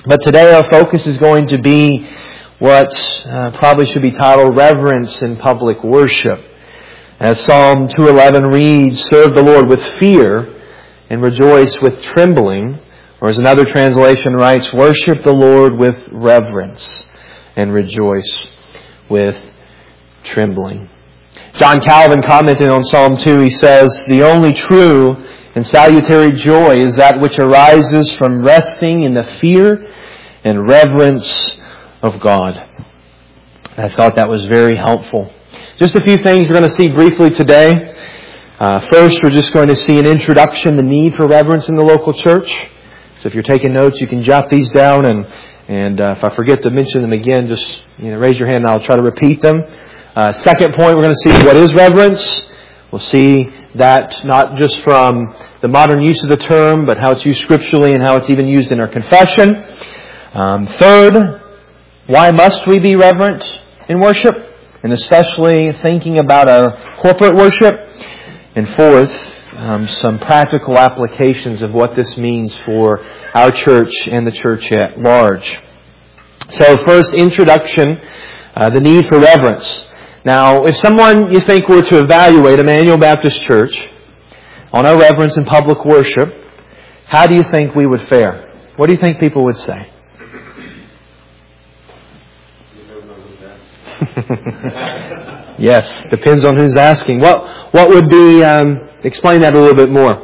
But today our focus is going to be what probably should be titled Reverence in Public Worship. As Psalm 211 reads, "Serve the Lord with fear and rejoice with trembling." Or as another translation writes, "Worship the Lord with reverence and rejoice with trembling." John Calvin commenting on Psalm 2, he says, "The only true and salutary joy is that which arises from resting in the fear and reverence of God." I thought that was very helpful. Just a few things we're going to see briefly today. First, we're just going to see an introduction, the need for reverence in the local church. So if you're taking notes, you can jot these down, and if I forget to mention them again, just raise your hand and I'll try to repeat them. Second point, we're going to see what is reverence. We'll see that not just from the modern use of the term, but how it's used scripturally and how it's even used in our confession. Third, why must we be reverent in worship, and especially thinking about our corporate worship. And fourth, some practical applications of what this means for our church and the church at large. So first, introduction, the need for reverence. Now, if someone you think were to evaluate Emmanuel Baptist Church on our reverence in public worship, how do you think we would fare? What do you think people would say? Yes, depends on who's asking. What would be, explain that a little bit more.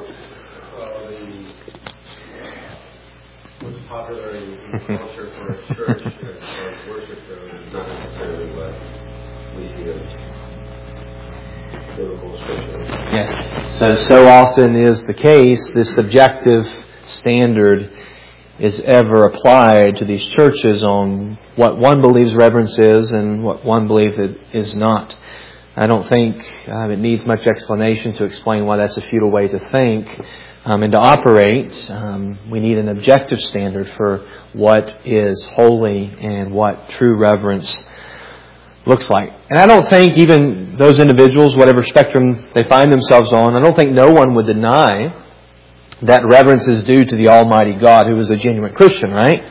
What's popular in culture for a church as far as worship goes is not necessarily what we see as biblical scripture. Yes. So often is the case, this subjective standard is ever applied to these churches on what one believes reverence is and what one believes it is not. I don't think it needs much explanation to explain why that's a futile way to think and to operate. We need an objective standard for what is holy and what true reverence looks like. And I don't think even those individuals, whatever spectrum they find themselves on, I don't think no one would deny that reverence is due to the Almighty God, who is a genuine Christian, right?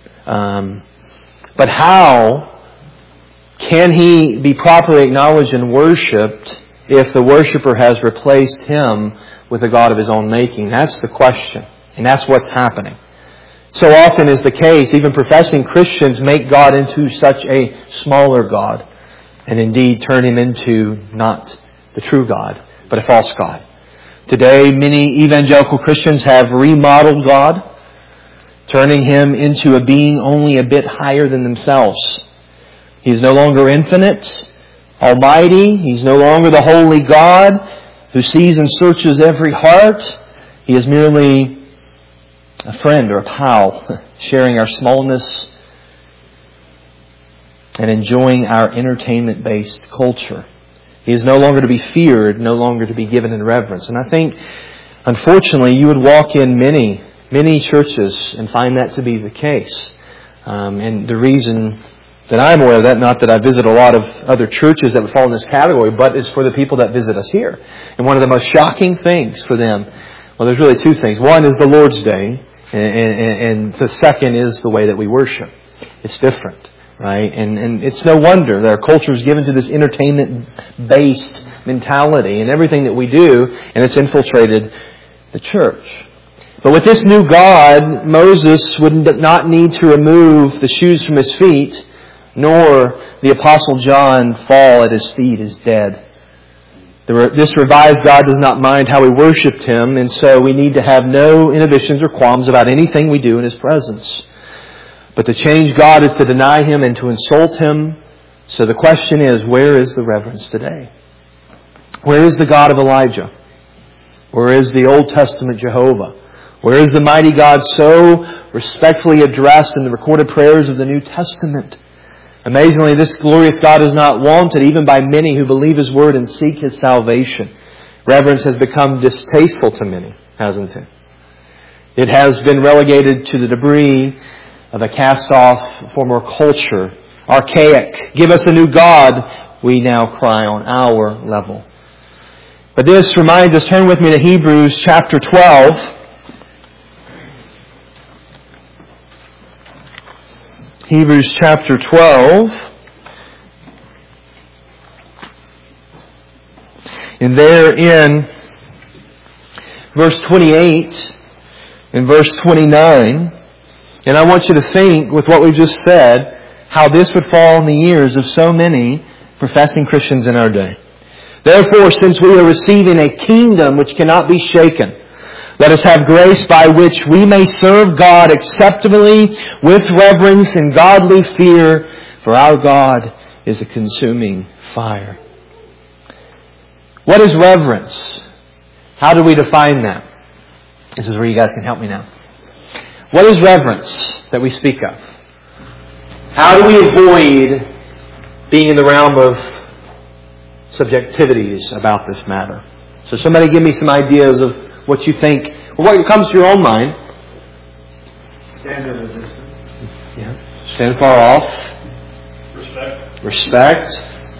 But how can He be properly acknowledged and worshipped if the worshiper has replaced Him with a God of his own making? That's the question. And that's what's happening. So often is the case, even professing Christians make God into such a smaller God, and indeed turn Him into not the true God, but a false God. Today, many evangelical Christians have remodeled God, turning Him into a being only a bit higher than themselves. He is no longer infinite, almighty. He's no longer the holy God who sees and searches every heart. He is merely a friend or a pal, sharing our smallness and enjoying our entertainment-based culture. He is no longer to be feared, no longer to be given in reverence. And I think, unfortunately, you would walk in many churches and find that to be the case. And the reason that I'm aware of that, not that I visit a lot of other churches that would fall in this category, but is for the people that visit us here. And one of the most shocking things for them, well, there's really two things. One is the Lord's Day, and the second is the way that we worship. It's different. Right? And it's no wonder that our culture is given to this entertainment-based mentality and everything that we do, and it's infiltrated the church. But with this new God, Moses would not need to remove the shoes from his feet, nor the Apostle John fall at his feet as dead. This revised God does not mind how we worshipped Him, and so we need to have no inhibitions or qualms about anything we do in His presence. But to change God is to deny Him and to insult Him. So the question is, where is the reverence today? Where is the God of Elijah? Where is the Old Testament Jehovah? Where is the mighty God so respectfully addressed in the recorded prayers of the New Testament? Amazingly, this glorious God is not wanted even by many who believe His Word and seek His salvation. Reverence has become distasteful to many, hasn't it? It has been relegated to the debris of a cast-off former culture. Archaic. Give us a new God, we now cry on our level. But this reminds us, turn with me to Hebrews chapter 12. Hebrews chapter 12. And there in verse 28 and verse 29, and I want you to think with what we've just said, how this would fall in the ears of so many professing Christians in our day. Therefore, since we are receiving a kingdom which cannot be shaken, let us have grace by which we may serve God acceptably with reverence and godly fear, for our God is a consuming fire. What is reverence? How do we define that? This is where you guys can help me now. What is reverence that we speak of? How do we avoid being in the realm of subjectivities about this matter? So somebody give me some ideas of what you think, or what comes to your own mind. Stand at a distance. Yeah. Stand far off. Respect.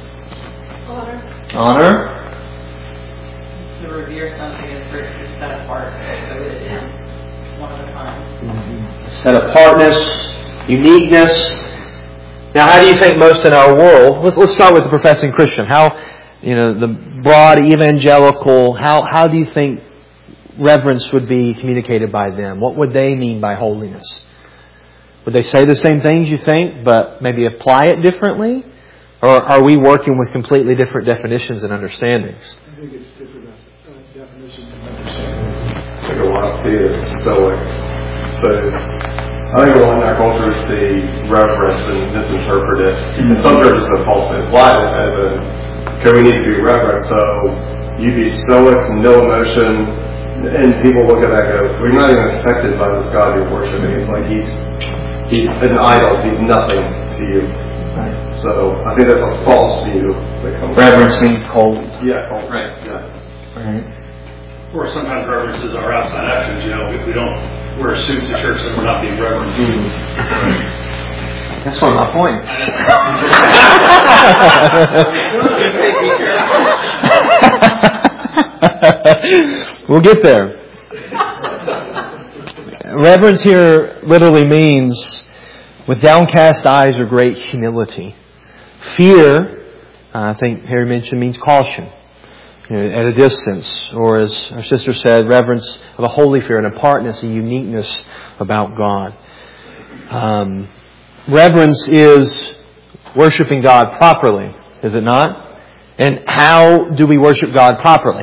Honor. To revere something as virtue set apart, so it is one of a kind. Set apartness, uniqueness. Now, how do you think most in our world? Let's start with the professing Christian. How, the broad evangelical. How do you think reverence would be communicated by them? What would they mean by holiness? Would they say the same things you think, but maybe apply it differently? Or are we working with completely different definitions and understandings? I think it's different definitions and understandings. I think a lot see it as stoic. So I think a lot in our culture see reverence and misinterpret it. And some churches have falsely applied it as okay, we need to be reverent, so you be stoic, no emotion, and people look at that and go, we're not even affected by this God you're worshiping. It's like he's an idol, he's nothing to you. Right. So I think that's a false view that comes. Reverence means cold. Yeah, cold. Right. Yeah. Right. Or sometimes reverences are outside actions. If we don't wear a suit to church, then we're not being reverent. That's one of my points. We'll get there. Reverence here literally means with downcast eyes or great humility. Fear, I think Harry mentioned, means caution. At a distance, or as our sister said, reverence of a holy fear, an apartness, a uniqueness about God. Reverence is worshiping God properly, is it not? And how do we worship God properly?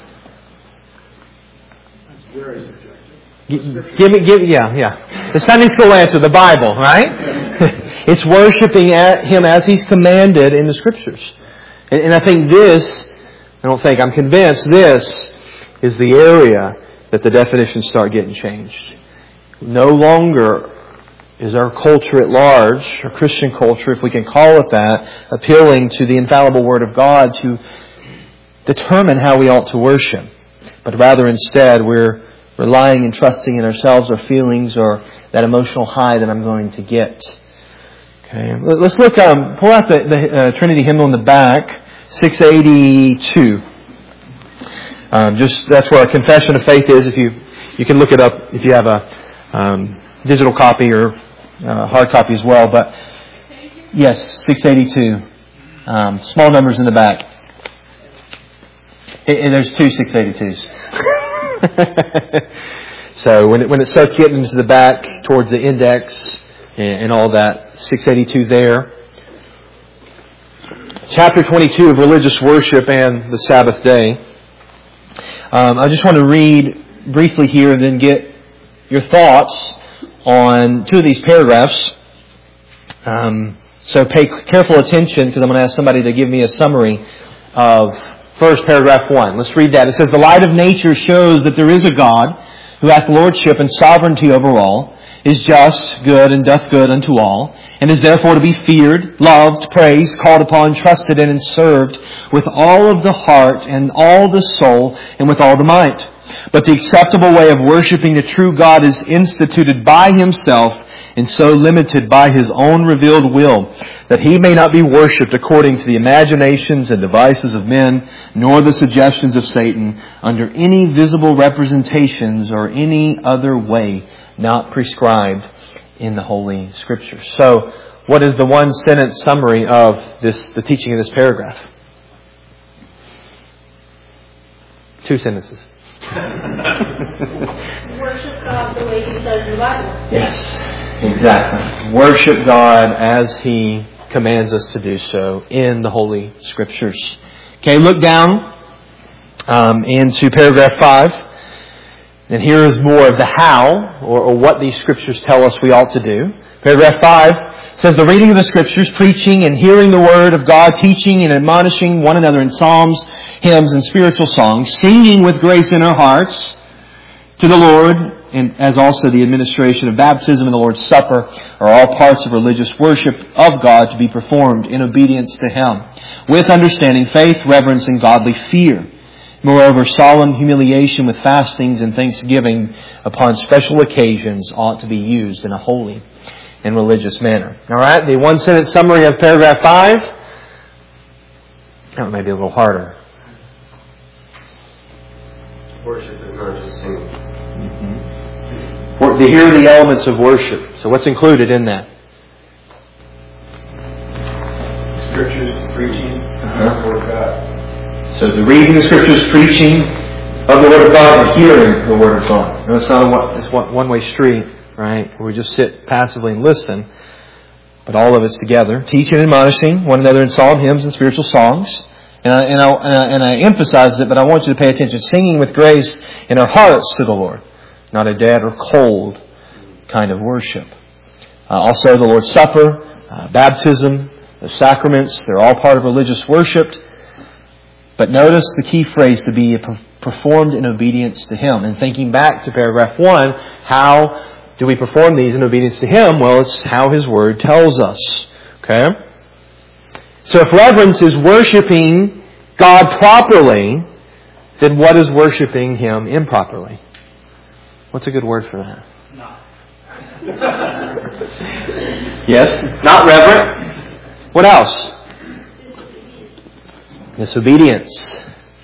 That's very subjective. Give me, yeah. The Sunday school answer, the Bible, right? It's worshiping Him as He's commanded in the Scriptures. And I think I'm convinced this is the area that the definitions start getting changed. No longer is our culture at large, our Christian culture, if we can call it that, appealing to the infallible Word of God to determine how we ought to worship. But rather instead we're relying and trusting in ourselves, our feelings, or that emotional high that I'm going to get. Okay, let's look. Pull out the Trinity hymnal in the back, 682. That's where our confession of faith is. If you can look it up if you have a digital copy or hard copy as well. But yes, 682. Small numbers in the back. There's two 682s. So when it starts getting into the back towards the index and all that, 682 there. Chapter 22 of Religious Worship and the Sabbath Day. I just want to read briefly here and then get your thoughts on two of these paragraphs. So pay careful attention because I'm going to ask somebody to give me a summary of first paragraph 1. Let's read that. It says, "The light of nature shows that there is a God who hath lordship and sovereignty over all, is just, good, and doth good unto all, and is therefore to be feared, loved, praised, called upon, trusted in, and served with all of the heart and all the soul and with all the might. But the acceptable way of worshiping the true God is instituted by Himself and so limited by His own revealed will, that He may not be worshipped according to the imaginations and devices of men, nor the suggestions of Satan, under any visible representations or any other way not prescribed in the Holy Scriptures. So, what is the one-sentence summary of the teaching of this paragraph? 2 sentences. Worship God the way He says in the Bible. Yes, exactly. Worship God as He commands us to do so in the Holy Scriptures. Okay, look down into paragraph 5. And here is more of the how, or what these Scriptures tell us we ought to do. Paragraph 5 says, the reading of the Scriptures, preaching and hearing the Word of God, teaching and admonishing one another in psalms, hymns, and spiritual songs, singing with grace in our hearts to the Lord, and as also the administration of baptism and the Lord's Supper are all parts of religious worship of God to be performed in obedience to Him, with understanding, faith, reverence, and godly fear. Moreover, solemn humiliation with fastings and thanksgiving upon special occasions ought to be used in a holy and religious manner. All right, the one-sentence summary of paragraph 5. That may be a little harder. Worship is not just singing. Here are the elements of worship. So what's included in that? Scriptures, preaching, the Word of God. So the reading the Scriptures, preaching of the Word of God, and hearing the Word of God. Now, it's not a one-way street, right? Where we just sit passively and listen. But all of it's together. Teaching and admonishing one another in psalm, hymns, and spiritual songs. And I emphasize it, but I want you to pay attention. Singing with grace in our hearts to the Lord. Not a dead or cold kind of worship. Also the Lord's Supper, baptism, the sacraments, they're all part of religious worship. But notice the key phrase, to be performed in obedience to Him. And thinking back to paragraph 1, how do we perform these in obedience to Him? Well, it's how His Word tells us. Okay? So if reverence is worshiping God properly, then what is worshiping Him improperly? What's a good word for that? Not. Yes? Not reverent. What else? Disobedience.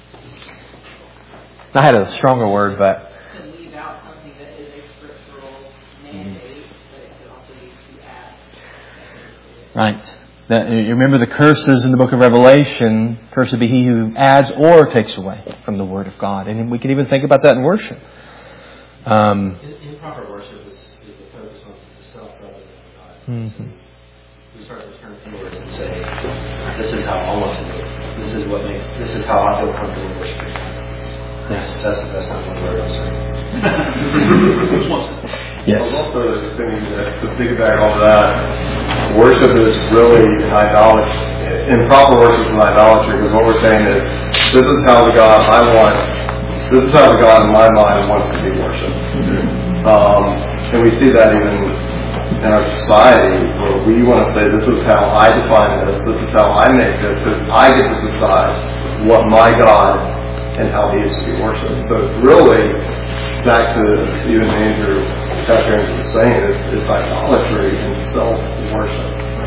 I had a stronger word, but... To leave out something that is a scriptural mandate, but it could also be to add. Right. You remember the curses in the book of Revelation. Cursed be he who adds or takes away from the Word of God. And we can even think about that in worship. Improper worship is the focus on the self rather than God. Mm-hmm. We start to turn inwards and say, "This is how I want to do it. This is how I feel comfortable worshiping." Yes, that's not what the word I'm saying. Which one's it? Yes. I was also thinking that to piggyback off that, worship is really idolatry. Improper worship is an idolatry, because what we're saying is, this is how the God I want. This is how the God in my mind wants to be worshipped. And we see that even in our society, where we want to say, this is how I define this is how I make this, because I get to decide what my God and how He is to be worshipped. So it's really, back to Stephen Andrew, Pastor Andrew was saying, it's idolatry and self-worship.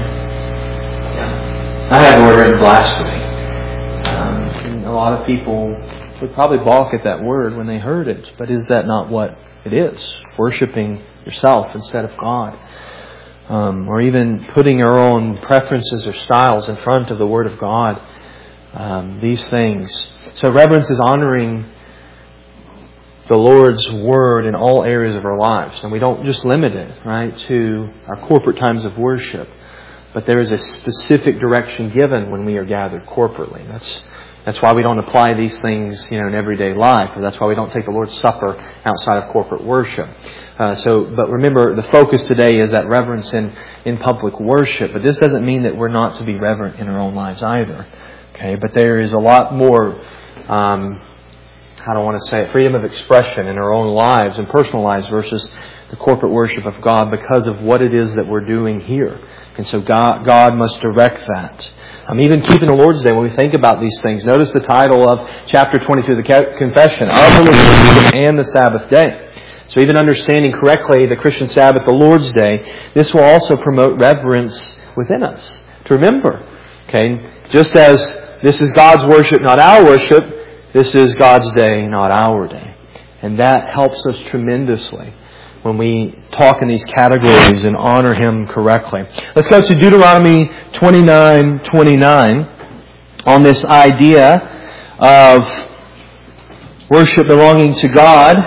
Yeah. I have the word written blasphemy. And a lot of people would probably balk at that word when they heard it, but is that not what it is? Worshipping yourself instead of God. Or even putting our own preferences or styles in front of the Word of God. These things. So reverence is honoring the Lord's Word in all areas of our lives. And we don't just limit it, right, to our corporate times of worship. But there is a specific direction given when we are gathered corporately. That's why we don't apply these things, in everyday life. Or that's why we don't take the Lord's Supper outside of corporate worship. But remember, the focus today is that reverence in public worship. But this doesn't mean that we're not to be reverent in our own lives either. Okay, but there is a lot more, freedom of expression in our own lives and personal lives versus the corporate worship of God because of what it is that we're doing here. And so God must direct that. Even keeping the Lord's Day, when we think about these things, notice the title of chapter 22 of the Confession, of religion and the Sabbath day. So even understanding correctly the Christian Sabbath, the Lord's Day, this will also promote reverence within us. To remember, okay, just as this is God's worship, not our worship, this is God's day, not our day. And that helps us tremendously when we talk in these categories and honor Him correctly. Let's go to Deuteronomy 29:29 on this idea of worship belonging to God.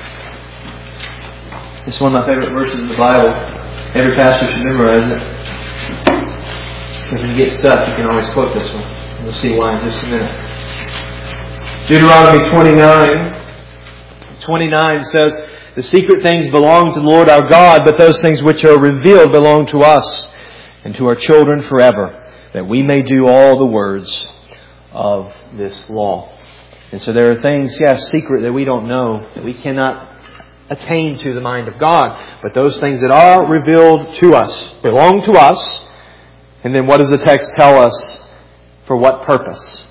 This is one of my favorite verses in the Bible. Every pastor should memorize it. Because when you get stuck, you can always quote this one. We'll see why in just a minute. Deuteronomy 29:29 says, "The secret things belong to the Lord our God, but those things which are revealed belong to us and to our children forever, that we may do all the words of this law." And so there are things, yes, secret that we don't know, that we cannot attain to the mind of God. But those things that are revealed to us belong to us. And then what does the text tell us? For what purpose?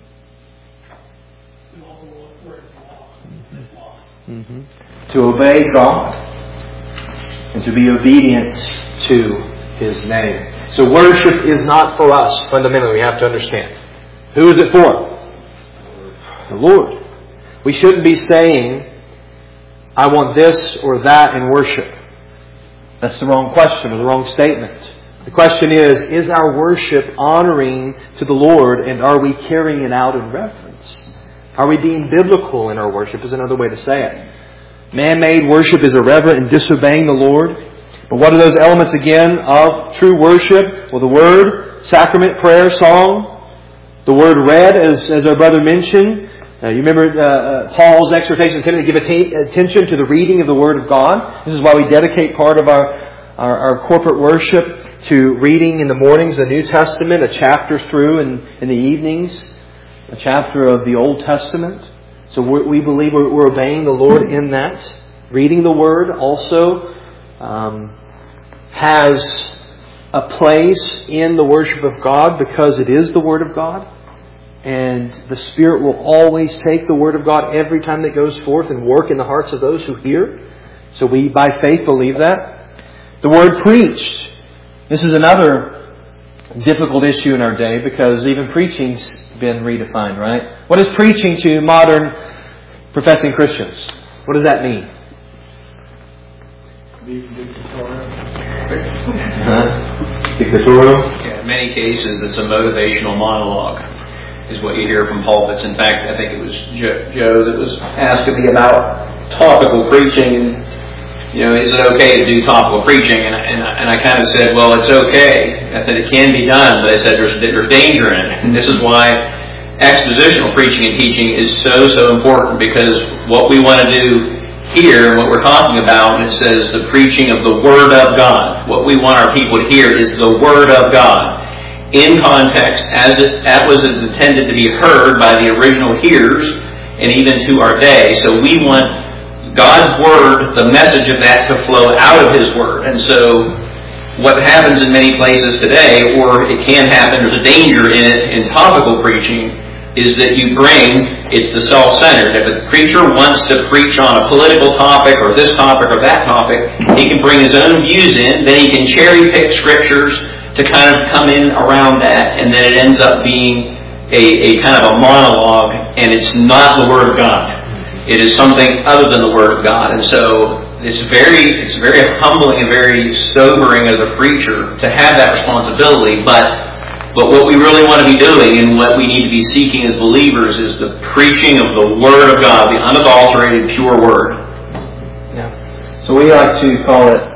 Mm-hmm. To obey God and to be obedient to His name. So worship is not for us, fundamentally, we have to understand. Who is it for? The Lord. We shouldn't be saying, I want this or that in worship. That's the wrong question or the wrong statement. The question is our worship honoring to the Lord, and are we carrying it out in reverence? Are we being biblical in our worship is another way to say it. Man-made worship is irreverent and disobeying the Lord. But what are those elements again of true worship? Well, the Word, sacrament, prayer, song. The Word read, as our brother mentioned. You remember Paul's exhortation to Timothy to give attention to the reading of the Word of God. This is why we dedicate part of our corporate worship to reading in the mornings the New Testament, a chapter through, and in the evenings, a chapter of the Old Testament. So we believe we're obeying the Lord in that. Reading the Word also has a place in the worship of God because it is the Word of God. And the Spirit will always take the Word of God every time that goes forth and work in the hearts of those who hear. So we, by faith, believe that. The word preached. This is another difficult issue in our day because even preaching's been redefined, right? What is preaching to modern professing Christians? What does that mean? Dictatorial? Yeah, in many cases, it's a motivational monologue, is what you hear from pulpits. In fact, I think it was Joe that was asking me about topical preaching. Is it okay to do topical preaching? And I kind of said, well, it's okay. I said it can be done, but I said there's danger in it. And this is why expositional preaching and teaching is so important, because what we want to do here, and what we're talking about, and it says the preaching of the Word of God. What we want our people to hear is the Word of God in context as that was intended to be heard by the original hearers and even to our day. So we want God's Word, the message of that, to flow out of His Word. And so what happens in many places today, or it can happen, there's a danger in it in topical preaching, is that it's the self-centered. If a preacher wants to preach on a political topic or this topic or that topic, he can bring his own views in, then he can cherry pick scriptures to kind of come in around that, and then it ends up being a kind of a monologue, and it's not the Word of God. It is something other than the Word of God. And so it's very humbling and very sobering as a preacher to have that responsibility, but what we really want to be doing and what we need to be seeking as believers is the preaching of the Word of God, the unadulterated, pure Word. Yeah. So we like to call it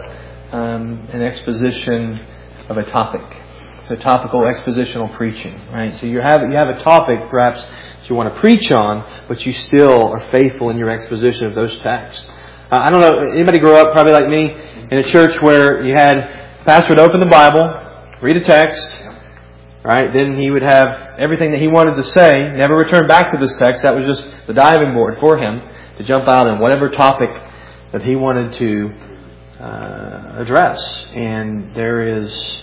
an exposition of a topic. So topical expositional preaching, right? So you have a topic perhaps that you want to preach on, but you still are faithful in your exposition of those texts. I don't know, anybody grow up probably like me in a church where you had the pastor would open the Bible, read a text, right? Then he would have everything that he wanted to say, never return back to this text. That was just the diving board for him to jump out on whatever topic that he wanted to address. And there is,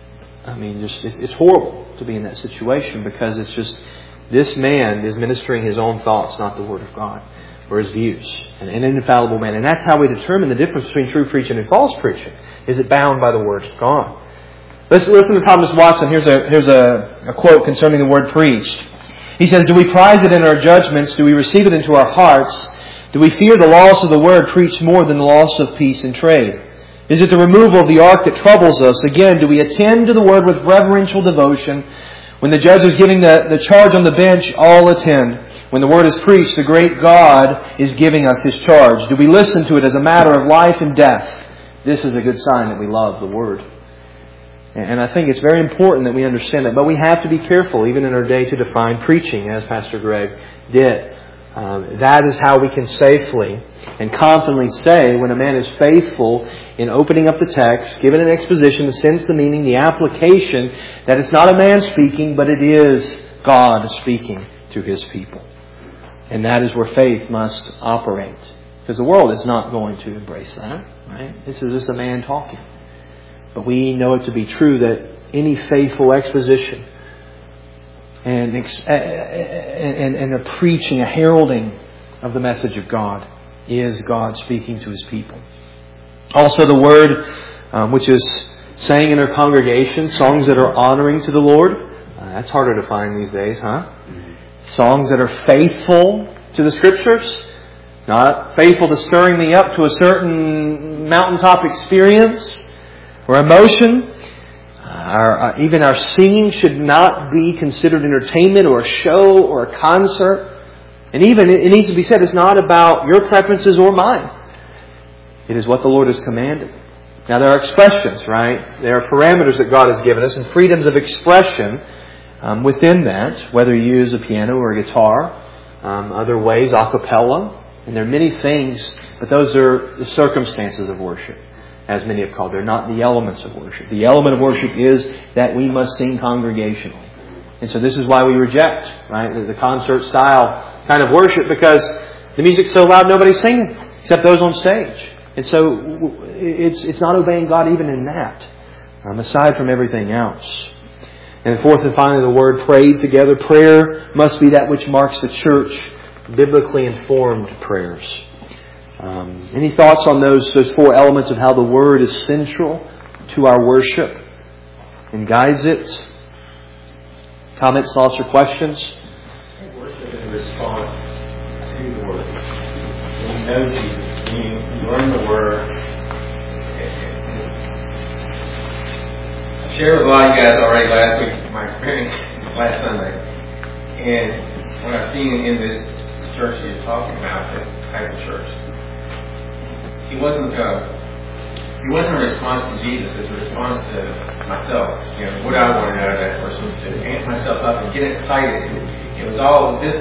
it's horrible to be in that situation, because it's just, this man is ministering his own thoughts, not the Word of God, or his views. An infallible man. And that's how we determine the difference between true preaching and false preaching. Is it bound by the Word of God? Let's listen to Thomas Watson. Here's a quote concerning the word preached. He says, "Do we prize it in our judgments? Do we receive it into our hearts? Do we fear the loss of the Word preached more than the loss of peace and trade? Is it the removal of the ark that troubles us? Again, do we attend to the Word with reverential devotion? When the judge is giving the charge on the bench, all attend. When the Word is preached, the great God is giving us His charge. Do we listen to it as a matter of life and death? This is a good sign that we love the Word. And I think it's very important that we understand that. But we have to be careful, even in our day, to define preaching, as Pastor Greg did. That is how we can safely and confidently say when a man is faithful in opening up the text, giving an exposition, the sense, the meaning, the application, that it's not a man speaking, but it is God speaking to His people. And that is where faith must operate. Because the world is not going to embrace that. Right? This is just a man talking. But we know it to be true that any faithful exposition and a preaching, a heralding of the message of God is God speaking to His people. Also the Word, which is sang in our congregation, songs that are honoring to the Lord. That's harder to find these days, huh? Songs that are faithful to the Scriptures. Not faithful to stirring me up to a certain mountaintop experience or emotion. Even our singing should not be considered entertainment or a show or a concert. And even, it needs to be said, it's not about your preferences or mine. It is what the Lord has commanded. Now there are expressions, right? There are parameters that God has given us and freedoms of expression within that, whether you use a piano or a guitar, other ways, a cappella. And there are many things, but those are the circumstances of worship, as many have called. They're not the elements of worship. The element of worship is that we must sing congregationally. And so this is why we reject, right, the concert style kind of worship, because the music's so loud nobody's singing except those on stage. And so it's not obeying God even in that, aside from everything else. And fourth and finally, the word prayed together. Prayer must be that which marks the church, biblically informed prayers. Any thoughts on those four elements of how the Word is central to our worship and guides it? Comments, thoughts, or questions? Worship is a response to the Word. When you know Jesus, when you learn the Word. I shared with a lot of you guys already last week my experience last Sunday. And what I've seen in this church you're talking about, this type of church, It wasn't a response to Jesus. It was a response to myself. What I wanted out of that person, to amp myself up and get excited. It was all this.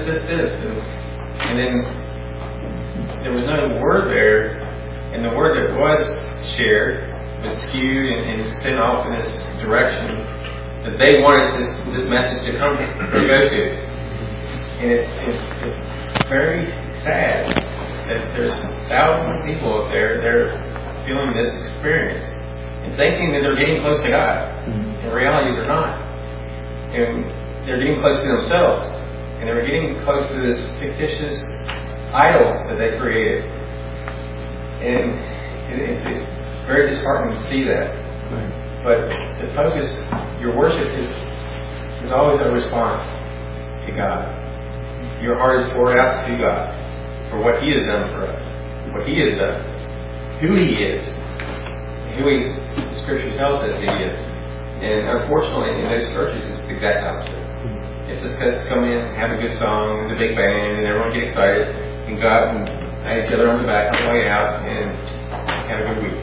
And then there was no word there. And the word that was shared was skewed and sent off in this direction that they wanted this message to come to go to. And it's very sad that there's thousands of people up there, they're feeling this experience and thinking that they're getting close to God. In reality, they're not. And they're getting close to themselves. And they're getting close to this fictitious idol that they created. And it's very disheartening to see that. Right. But the focus, your worship is always a response to God. Your heart is poured out to God for what He has done for us, what He has done, who He is, the Scripture tells us He is. And unfortunately, in those churches, it's the exact opposite. It's just guys come in, have a good song, and the big band, and everyone get excited, and go out and pat each other on the back on the way out, and have a good week.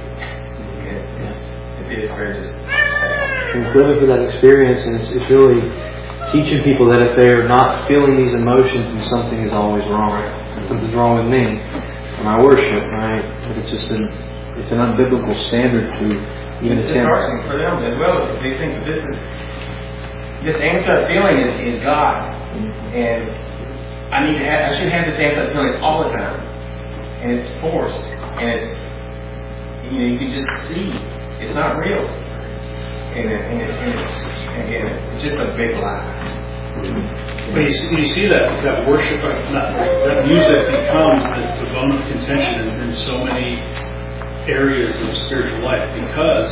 And it is very just sad. It's living for that experience, and it's really teaching people that if they're not feeling these emotions, then something is always wrong. Something's wrong with me, or my worship, right? But it's just an unbiblical standard to even it's attempt. disheartening for them as well. They think that this amped up feeling is God, and I should have this amped up feeling all the time, and it's forced, and it's you can just see it's not real, and it's just a big lie. But you see that worship, that music becomes the bone of contention in so many areas of spiritual life because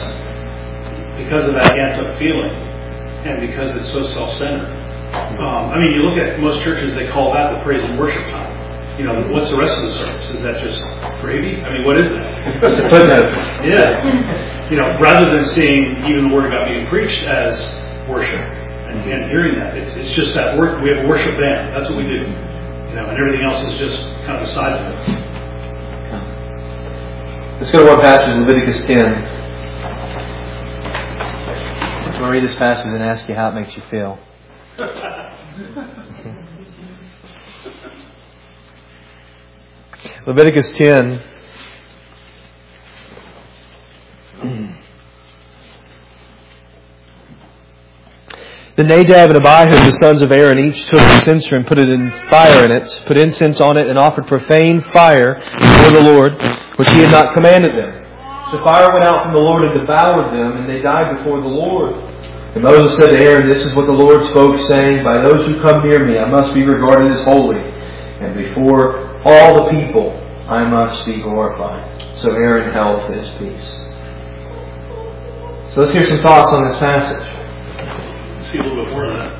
of that amped up feeling and because it's so self-centered. You look at most churches, they call that the praise and worship time. what's the rest of the service? Is that just gravy? I mean, what is that? Footnotes. Yeah. Rather than seeing even the Word of God being preached as worship and hearing that, it's just that we have a worship band. That's what we do. And everything else is just kind of a side of it. Let's go to one passage, Leviticus 10. I'm going to read this passage and ask you how it makes you feel. Leviticus 10. Then Nadab and Abihu, the sons of Aaron, each took a censer and put fire in it, put incense on it, and offered profane fire before the Lord, which He had not commanded them. So fire went out from the Lord and devoured them, and they died before the Lord. And Moses said to Aaron, "This is what the Lord spoke, saying, By those who come near me I must be regarded as holy, and before all the people I must be glorified." So Aaron held his peace. So let's hear some thoughts on this passage. See a little bit more of that.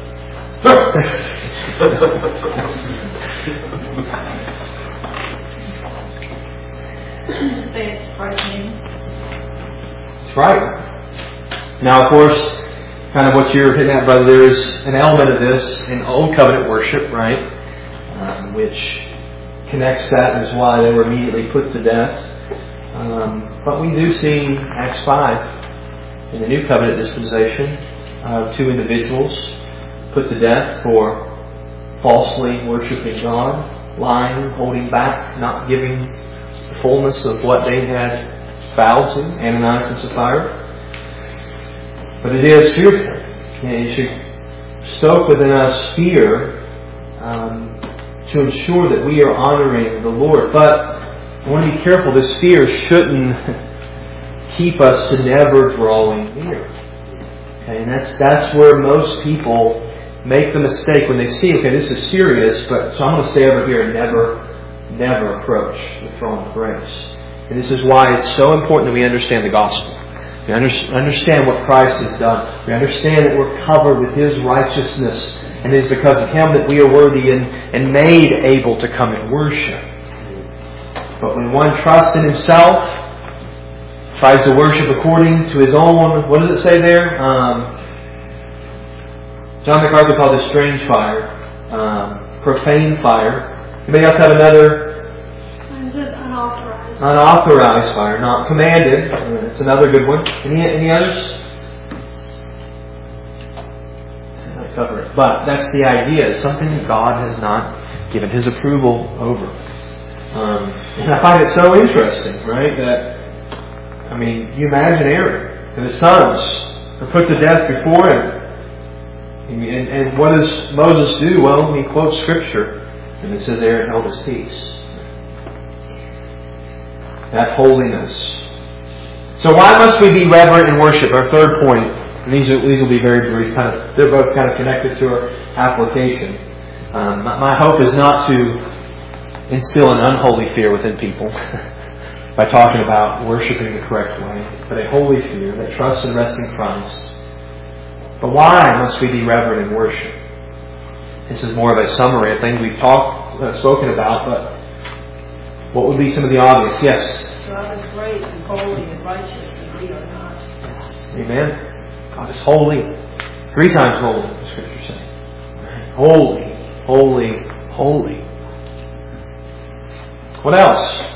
Say it's frightening. It's right. Now, of course, kind of what you're hitting at, brother, there is an element of this in Old Covenant worship, right? Which connects that and is why they were immediately put to death. But we do see Acts 5 in the New Covenant dispensation. 2 individuals put to death for falsely worshiping God, lying, holding back, not giving the fullness of what they had vowed to, Ananias and Sapphira. But it is fearful. And it should stoke within us fear to ensure that we are honoring the Lord. But I want to be careful. This fear shouldn't keep us to never drawing near. Okay, and that's where most people make the mistake when they see, okay, this is serious, but so I'm going to stay over here and never approach the throne of grace. And this is why it's so important that we understand the gospel. We understand what Christ has done. We understand that we're covered with His righteousness, and it is because of Him that we are worthy and made able to come and worship. But when one trusts in himself, tries to worship according to his own, what does it say there? John MacArthur called it strange fire, profane fire. Anybody else have another? Unauthorized. Unauthorized fire, not commanded. It's another good one. Any others? I cover it. But that's the idea. It's something that God has not given His approval over. And I find it so interesting, right? That you imagine Aaron and his sons are put to death before him. And what does Moses do? Well, he quotes Scripture, and it says Aaron held his peace. That holiness. So why must we be reverent in worship? Our third point, and these will be very brief. They're both kind of connected to our application. My hope is not to instill an unholy fear within people by talking about worshiping the correct way, but a holy fear that trusts and rests in Christ. But why must we be reverent in worship? This is more of a summary of things we've spoken about, but what would be some of the obvious? Yes? God is great and holy and righteous, and we are not. Amen. God is holy. 3 times holy, the Scriptures say. Holy, holy, holy. What else?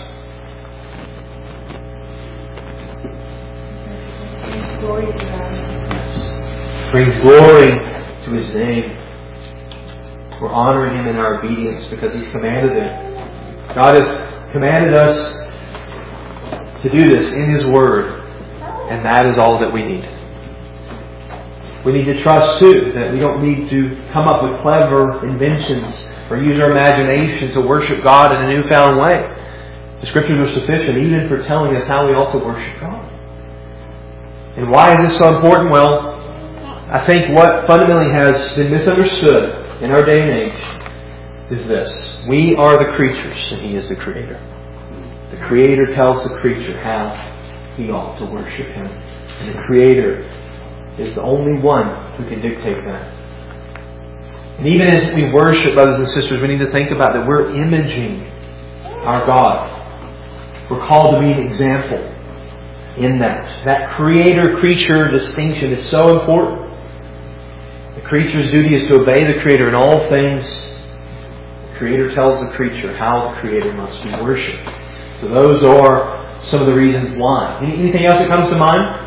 Glory to God. Brings glory to His name. We're honoring Him in our obedience because He's commanded it. God has commanded us to do this in His Word, and that is all that we need. We need to trust too that we don't need to come up with clever inventions or use our imagination to worship God in a newfound way. The Scriptures are sufficient even for telling us how we ought to worship God. And why is this so important? Well, I think what fundamentally has been misunderstood in our day and age is this. We are the creatures and He is the Creator. The Creator tells the creature how he ought to worship Him. And the Creator is the only one who can dictate that. And even as we worship, brothers and sisters, we need to think about that we're imaging our God. We're called to be an example in that. That creator-creature distinction is so important. The creature's duty is to obey the Creator in all things. The Creator tells the creature how the Creator must be worshipped. So those are some of the reasons why. Anything else that comes to mind?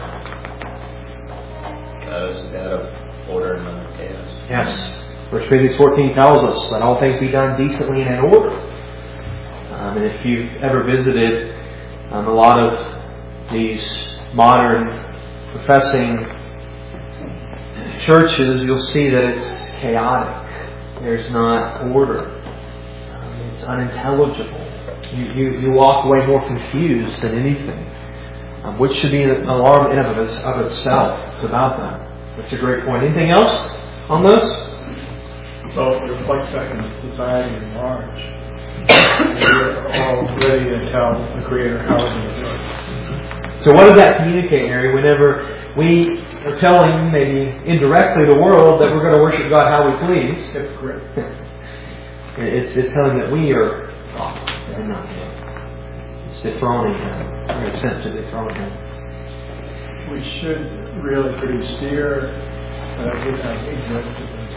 Because out of order and not chaos. Yes. 1 Corinthians 14 tells us that all things be done decently and in order. And if you've ever visited a lot of these modern professing churches, you'll see that it's chaotic. There's not order. It's unintelligible. You walk away more confused than anything. Which should be an alarm in of itself. It's about that. That's a great point. Anything else on those? Well, it reflects back in society at large. We're all ready to tell the Creator how we're going to do it. So what does that communicate, Harry? Whenever we are telling, maybe indirectly, the world that we're going to worship God how we please. Hypocrite. It's telling that we are God and not Him. It's dethroning Him. Or an attempt to dethrone Him. We should really produce fear that it has ignorance of God.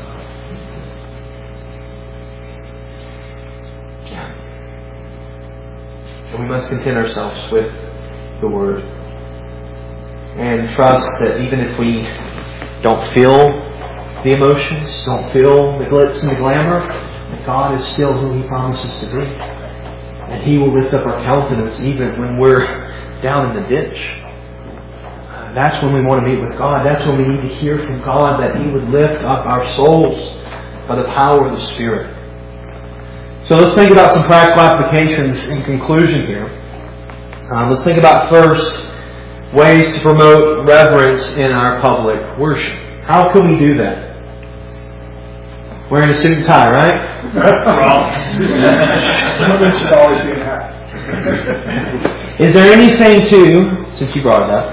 Yeah. And we must content ourselves with the Word. And trust that even if we don't feel the emotions, don't feel the glitz and the glamour, that God is still who He promises to be. And He will lift up our countenance even when we're down in the ditch. That's when we want to meet with God. That's when we need to hear from God that He would lift up our souls by the power of the Spirit. So let's think about some practical applications in conclusion here. Let's think about first ways to promote reverence in our public worship. How can we do that? Wearing a suit and tie, right? Women should always be in hat. Is there anything to, since you brought it up,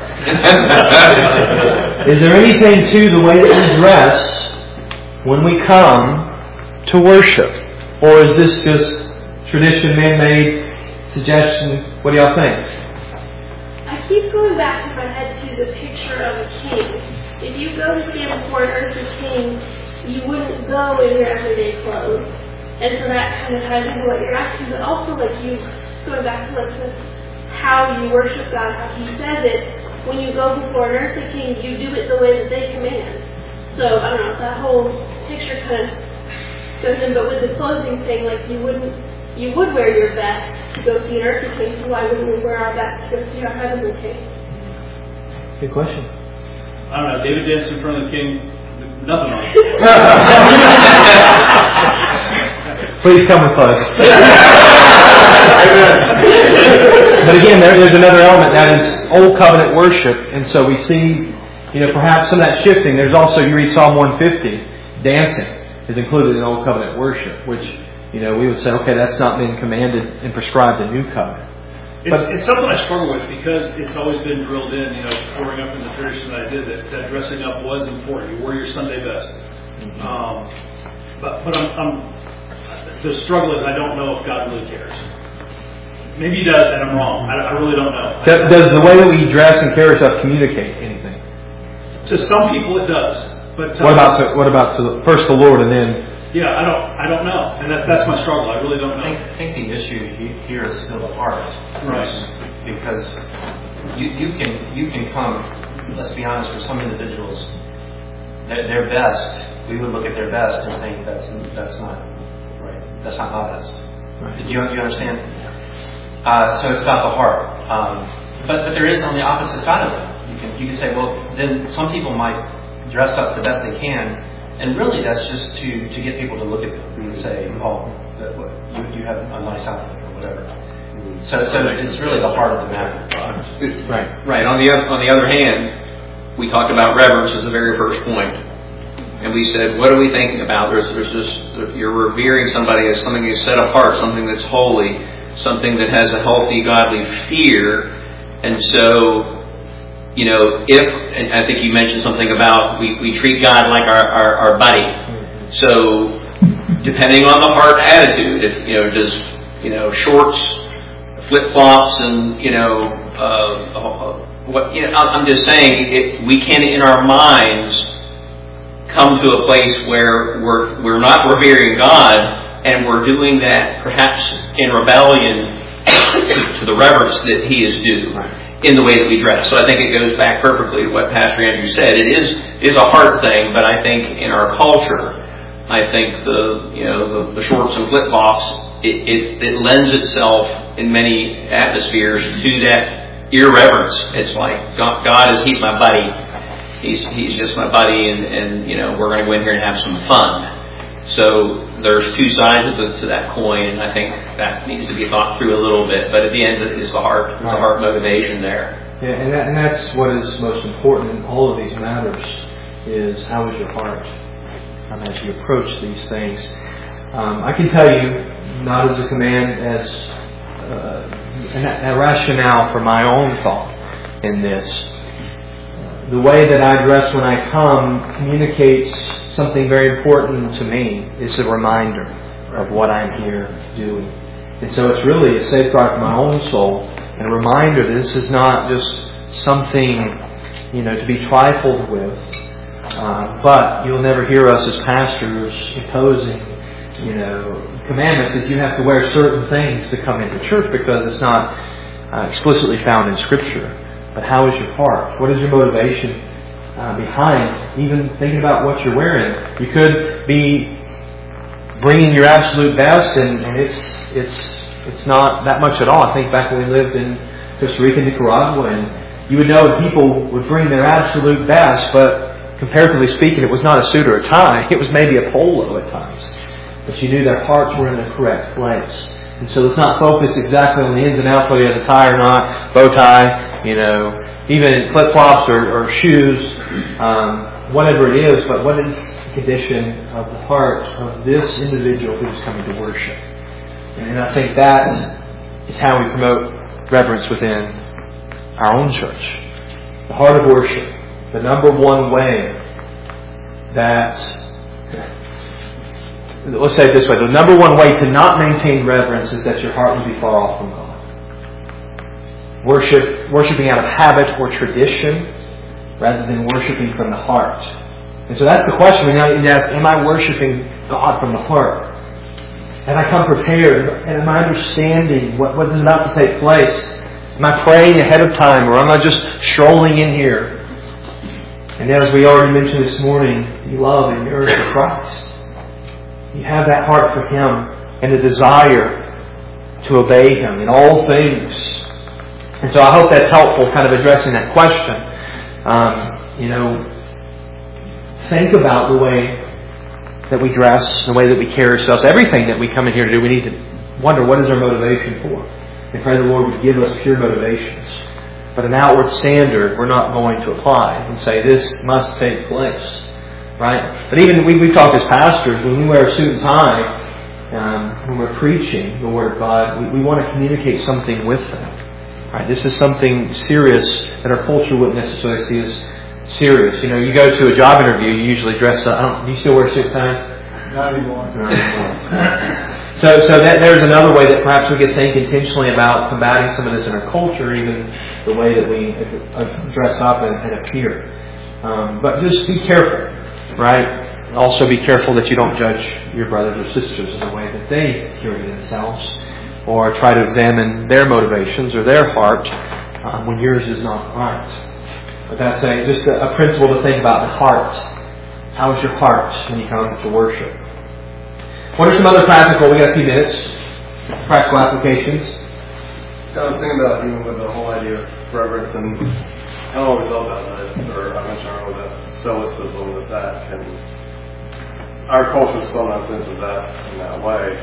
is there anything to the way that we dress when we come to worship? Or is this just tradition, man-made, suggestion? What do y'all think? I keep going back in my head to the picture of a king. If you go to stand before an earthly king, you wouldn't go in your everyday clothes. And so that kind of ties into what you're asking, but also like you going back to like how you worship God, how He says it. When you go before an earthly king, you do it the way that they command. So I don't know, that whole picture kind of goes in. But with the clothing thing, like you would wear your best to go see an earthly king. So why wouldn't we wear our best to go see our heavenly king? Good question. I don't know. David danced in front of the king. Nothing on it. Please come with us. But again, there's another element that is Old Covenant worship, and so we see, perhaps some of that shifting. There's also, you read Psalm 150, dancing is included in Old Covenant worship, which we would say, okay, that's not been commanded and prescribed in New Covenant. It's something I struggle with because it's always been drilled in, growing up in the tradition that I did, that dressing up was important. You wore your Sunday best. But the struggle is I don't know if God really cares. Maybe He does, and I'm wrong. I really don't know. Does the way that we dress and carry ourselves communicate anything? To some people it does. But what about to first the Lord and then? Yeah, I don't know, and that's my struggle. I really don't know. I think the issue here is still the heart, right? Because you can come. Let's be honest. For some individuals, their best, we would look at their best and think that's not right. That's not my best. Right. Do you understand? So it's about the heart. But there is on the opposite side of it. You can say, well, then some people might dress up the best they can. And really, that's just to get people to look at them and say, "Oh, you have a nice outfit or whatever." So it's really the heart of the matter. Right. On the other hand, we talked about reverence as the very first point, and we said, what are we thinking about? There's just you're revering somebody as something that's set apart, something that's holy, something that has a healthy, godly fear, and so. And I think you mentioned something about we treat God like our buddy. So, depending on the heart attitude, if does shorts, flip flops, and I'm just saying we can in our minds come to a place where we're not revering God, and we're doing that perhaps in rebellion to the reverence that He is due in the way that we dress. So I think it goes back perfectly to what Pastor Andrew said. It is a hard thing, but I think in our culture, I think the shorts and flip flops it lends itself in many atmospheres to that irreverence. It's like God is He's my buddy. He's just my buddy, and we're going to go in here and have some fun. So there's two sides to that coin, and I think that needs to be thought through a little bit. But at the end, it's the heart motivation there. Yeah, and that's what is most important in all of these matters: is how is your heart as you approach these things. I can tell you, not as a command, as a rationale for my own thought in this. The way that I dress when I come communicates something very important to me. It's a reminder of what I'm here doing. And so it's really a safeguard for my own soul and a reminder that this is not just something, to be trifled with. But you'll never hear us as pastors imposing, commandments that you have to wear certain things to come into church, because it's not explicitly found in Scripture. But how is your heart? What is your motivation behind even thinking about what you're wearing? You could be bringing your absolute best, and it's not that much at all. I think back when we lived in Costa Rica, Nicaragua, and you would know that people would bring their absolute best, but comparatively speaking, it was not a suit or a tie. It was maybe a polo at times. But you knew their hearts were in the correct place. And so let's not focus exactly on the ins and outs, whether he has a tie or not, bow tie, even flip-flops or shoes, whatever it is. But what is the condition of the heart of this individual who's coming to worship? And I think that is how we promote reverence within our own church. The heart of worship, the number one way that... Let's say it this way. The number one way to not maintain reverence is that your heart would be far off from God. Worshipping out of habit or tradition rather than worshiping from the heart. And so that's the question we now need to ask. Am I worshiping God from the heart? Have I come prepared? And am I understanding what is about to take place? Am I praying ahead of time, or am I just strolling in here? And as we already mentioned this morning, you love and yearn for Christ. You have that heart for Him and a desire to obey Him in all things. And so I hope that's helpful, kind of addressing that question. Think about the way that we dress, the way that we carry ourselves, everything that we come in here to do. We need to wonder, what is our motivation for? And pray the Lord would give us pure motivations. But an outward standard we're not going to apply and say this must take place. Right? But even we talk as pastors, when we wear a suit and tie, when we're preaching the Word of God, we want to communicate something with them. Right? This is something serious that our culture wouldn't necessarily see as serious. You go to a job interview, you usually dress up. Do you still wear suit and ties? Not anymore. So there's another way that perhaps we could think intentionally about combating some of this in our culture, even the way that we dress up and appear. But just be careful. Right? Also be careful that you don't judge your brothers or sisters in the way that they carry themselves, or try to examine their motivations or their heart when yours is not right. But that's just a principle to think about, the heart. How is your heart when you come to worship? What are some other practical, we got a few minutes, practical applications? I was thinking about even with the whole idea of reverence, and I don't always thought about that, or I mentioned earlier that stoicism that can, our culture sometimes senses that in that way.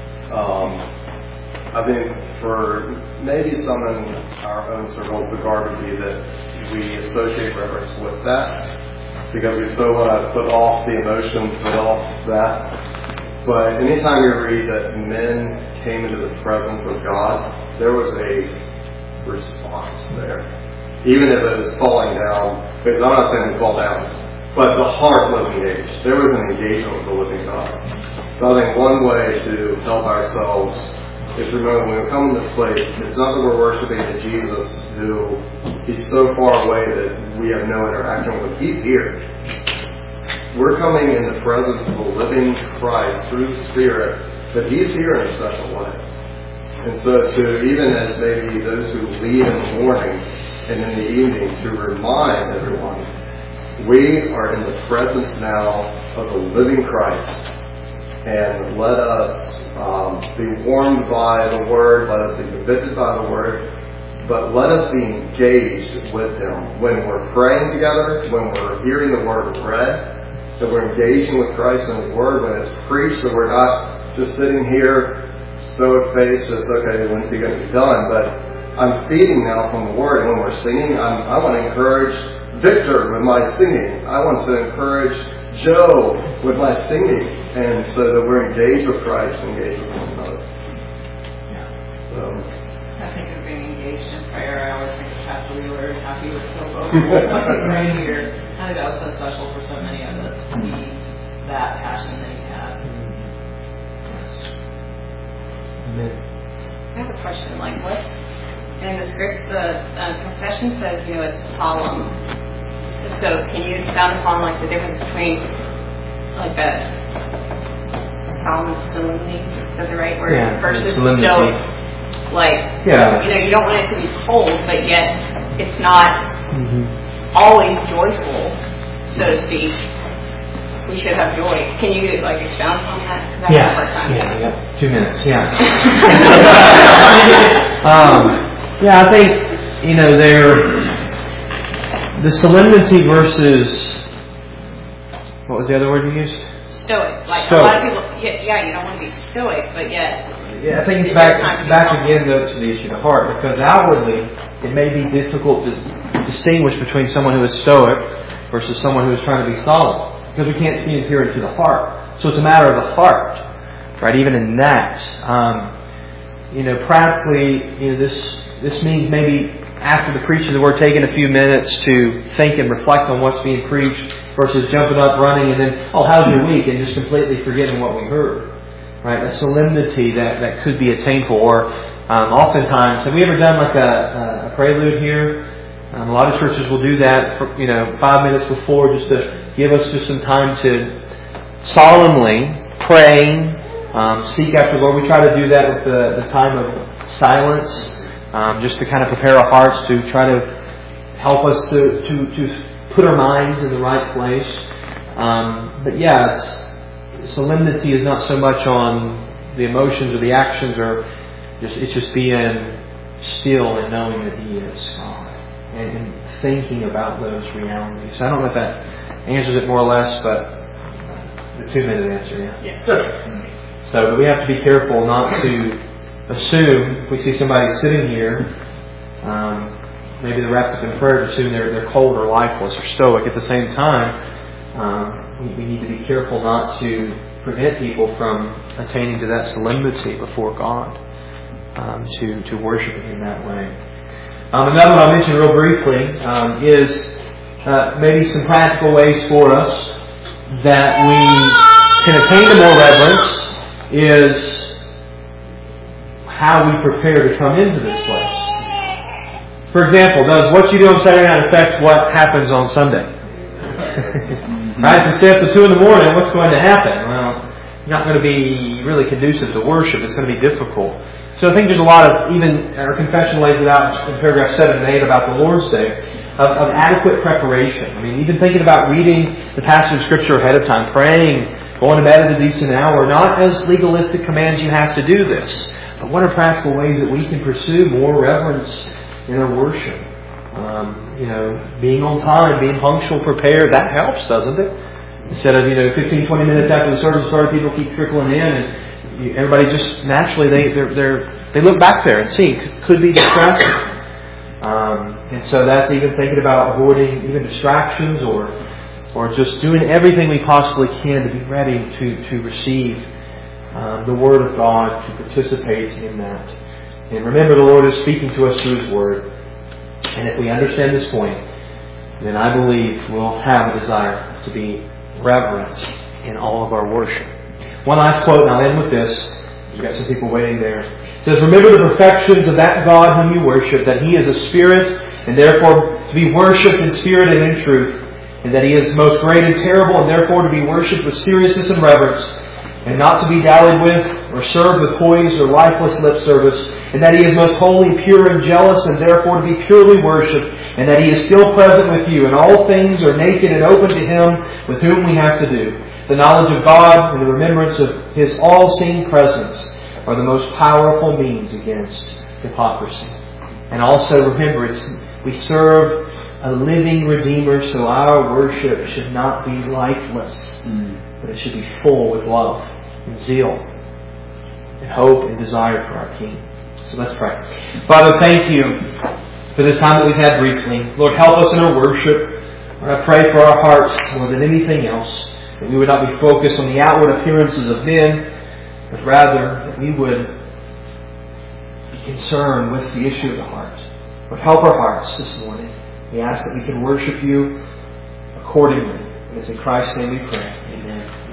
I think for maybe some in our own circles, the guard would be that we associate reverence with that, because we so want to put off the emotion, put off that. But anytime you read that men came into the presence of God, there was a response there. Even if it was falling down, because I'm not saying we fall down but the heart was engaged. There was an engagement with the living God. So I think one way to help ourselves is to remember when we come to this place, it's not that we're worshiping a Jesus who He's so far away that we have no interaction with Him. He's here. We're coming in the presence of the living Christ through the Spirit, but He's here in a special way. And so to, even as maybe those who lead in the morning and in the evening, to remind everyone, we are in the presence now of the living Christ. And let us be warmed by the Word, let us be convicted by the Word, but let us be engaged with Him. When we're praying together, when we're hearing the Word read, that we're engaging with Christ and His Word, when it's preached, that we're not just sitting here, stoic face, just, okay, when's He going to be done? But I'm feeding now from the Word. And when we're singing, I want to encourage Victor with my singing. I want to encourage Joe with my singing. And so that we're engaged with Christ and engaged with one another. So I think of being engaged in prayer. I always think of Pastor Wheeler and how he was so vocal right here. I think that was so special for so many of us to be that passion that he had. I have a question. Like, what in the script, the confession says, it's solemn. So, can you expound upon like the difference between like a solemn solemnity? Is that the right word? Yeah, versus solemnity. stoic. Like, you don't want it to be cold, but yet it's not always joyful, so to speak. We should have joy. Can you expound on that? Yeah. 2 minutes. Yeah. I think the solemnity versus what was the other word you used? Stoic. Like a lot of people. Yeah, you don't want to be stoic, but yet. Yeah, I think it's back again though to the issue of the heart, because outwardly it may be difficult to distinguish between someone who is stoic versus someone who is trying to be solemn, because we can't see and peer into the heart. So it's a matter of the heart, right? Even in that, practically, this means maybe after the preaching of the word, taking a few minutes to think and reflect on what's being preached versus jumping up, running, and then, how's your week? And just completely forgetting what we heard. Right? A solemnity that could be attainable. Or oftentimes, have we ever done like a prelude here? A lot of churches will do that for, 5 minutes before, just to give us just some time to solemnly praying, seek after the Lord. We try to do that with the time of silence, just to kind of prepare our hearts to try to help us to put our minds in the right place. Solemnity is not so much on the emotions or the actions, or it's just being still and knowing that He is God and thinking about those realities. So I don't know if that answers it more or less, but the 2-minute answer, yeah. So we have to be careful not to assume, if we see somebody sitting here, maybe they're wrapped up in prayer, to assume they're cold or lifeless or stoic. At the same time, we need to be careful not to prevent people from attaining to that solemnity before God, to worship Him in that way. Another one I'll mention real briefly is maybe some practical ways for us that we can attain to more reverence is how we prepare to come into this place. For example, does what you do on Saturday night affect what happens on Sunday? Right? If you stay up till 2 in the morning, what's going to happen? Well, you're not going to be really conducive to worship. It's going to be difficult. So I think there's a lot of, even our confession lays it out in paragraph 7 and 8 about the Lord's Day, of adequate preparation. I mean, even thinking about reading the passage of Scripture ahead of time, praying, going to bed at a decent hour, not as legalistic commands you have to do this, but what are practical ways that we can pursue more reverence in our worship? Being on time, being punctual, prepared, that helps, doesn't it? Instead of, 15, 20 minutes after the service started, people keep trickling in, and everybody just naturally, they look back there and see, could be distracted. And so that's even thinking about avoiding even distractions or just doing everything we possibly can to be ready to receive the Word of God, to participate in that. And remember, the Lord is speaking to us through His Word. And if we understand this point, then I believe we'll have a desire to be reverent in all of our worship. One last quote, and I'll end with this. We've got some people waiting there. It says, "Remember the perfections of that God whom you worship, that He is a Spirit, and therefore to be worshipped in spirit and in truth, and that He is most great and terrible, and therefore to be worshipped with seriousness and reverence, and not to be dallied with, or served with poised or lifeless lip service, and that He is most holy, pure, and jealous, and therefore to be purely worshipped, and that He is still present with you, and all things are naked and open to Him with whom we have to do. The knowledge of God and the remembrance of His all-seeing presence are the most powerful means against hypocrisy." And also remember, we serve a living Redeemer, so our worship should not be lifeless, but it should be full with love and zeal and hope and desire for our King. So let's pray. Father, thank You for this time that we've had briefly. Lord, help us in our worship. Lord, I pray for our hearts more than anything else, that we would not be focused on the outward appearances of men, but rather that we would be concerned with the issue of the heart. Lord, help our hearts this morning. We ask that we can worship You accordingly. And it's in Christ's name we pray.